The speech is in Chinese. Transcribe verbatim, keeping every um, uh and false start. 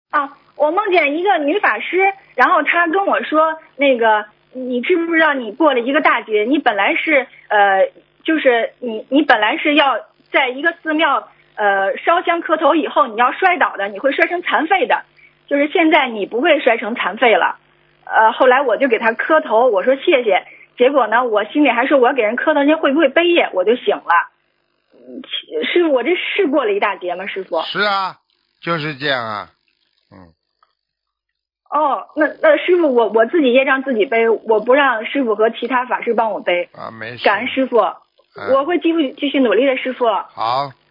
啊，我梦见一个女法师，然后她跟我说，那个你知不知道你过了一个大劫？你本来是呃，就是你你本来是要在一个寺庙呃烧香磕头以后，你要摔倒的，你会摔成残废的。就是现在你不会摔成残废了。呃，后来我就给她磕头，我说谢谢。结果呢，我心里还说我要给人磕头，人家会不会背业？我就醒了。师傅，我这是过了一大劫吗？师傅？ 是啊，就是这样啊。嗯。 哦，那那师傅，我我自己业障自己背，我不让师傅和其他法师帮我背。 啊，没事。 感恩师傅， 嗯、 我会继续继续努力的，师傅。 好。